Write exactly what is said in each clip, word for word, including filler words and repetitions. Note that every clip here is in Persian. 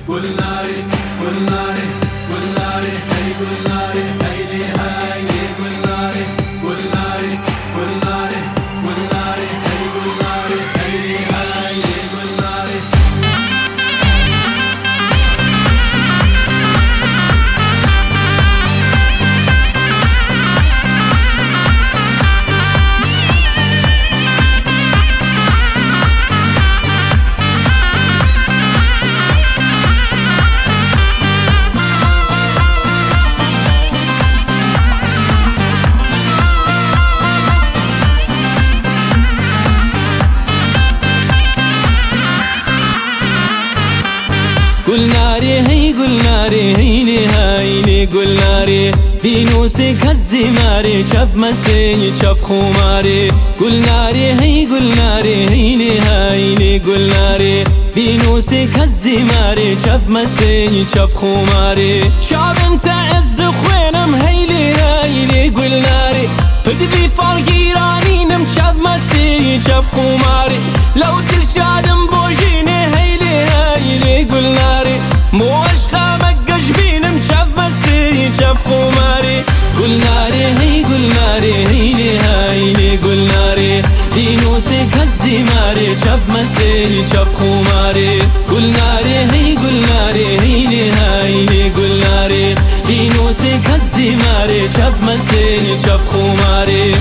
Gulnare, gulnare, gulnare, hey gulnare, hey le hey gulnare, gulnare, gulnare, gulnare, hey gulnare, hey le hey gulnare. Gulnare hey gulnare hey le hay le gulnare بینوسک الزماره چف مسیح چف خماره گلناره هی گلناره هی لی هی لی گلناره بینوسک الزماره چف مسیح چف خماره شاب انت از دخوانم هی لی هی لی گلناره هدی فالگیرانینم چف مسیح چف خماره لو ترشادم بوجینه هی لی هی لی گلناره موش خامک گشبینم چف مسیح چف خماره گلناره هی گلناره هی لی هی لی گلناره بینوسک الزماره چف مسیح چف خماره گلناره هی گلناره هی لی هی لی گلناره بینوسک الزماره چف مسیح چف خماره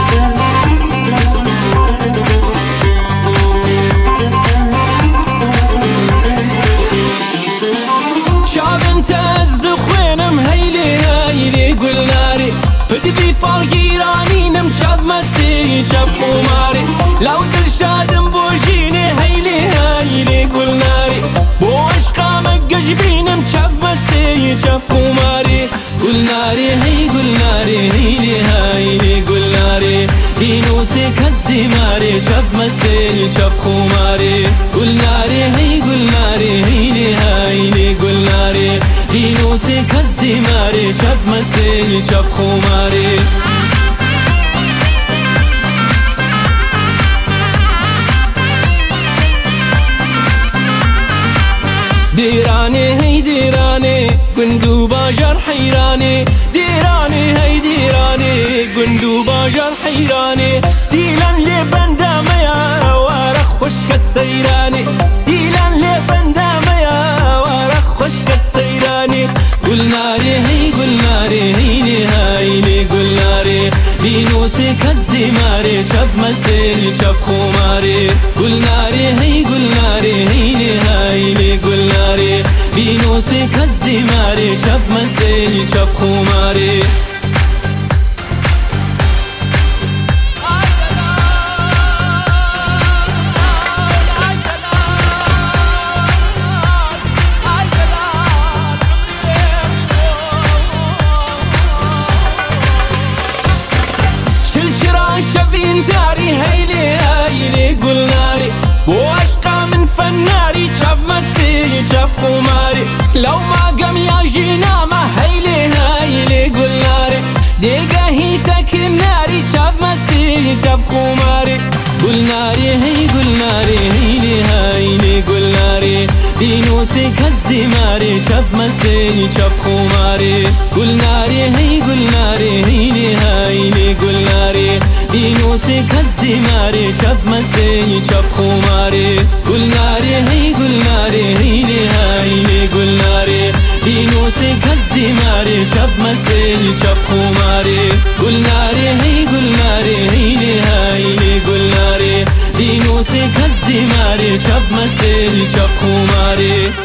هدی فالگیرانینم چف مسیح چف خماره لو دلشادم بوجینه هیلی هیلی گلناره بو عشقامک گجبینم چف مسیح چف خماره گلناره هی گلناره هیلی هیلی گلناره بینوسک الزماره چف مسیح چف خماره گلناره هی گلناره هیلی هیلی گلناره بینوسک الزماره چف مسیح چف خماره دیرانه هی دیرانه گندو باجر حیرانه دیرانه هی دیرانه گندو باجر حیرانه دیلان لی بنده میا وارخ خشک السیرانه دیلان لی بنده میا وارخ خشک السیرانه گلناره هی گلناره هی لی هی لی گلناره بینوسک الزماره چف مسیح چف خماره گلناره هی گلناره هی لی هی لی گلناره بینوسک الزماره چف مسیح چف خماره شفين تاري هيلي هيلي قلناري بو عشقا من فناري شاف مستي شاف خماري لو ما قام يجي نامه هيلي هيلي قلناري ديقا هيتك الناري شاف مستي شاف خماري قلناري هي قلناري هيلي هيلي قلناري بینوسک الزماره چف مسیح چف خماره گلناره هی گلناره هی لی هی لی گلناره بینوسک الزماره چف مسیح چف خماره گلناره هی گلناره هی لی هی لی گلناره بینوسک الزماره چف مسیح چف خماره گلناره هی گلناره هی لی هی لی گلناره بینوسک الزماره چف مسیح چف خماره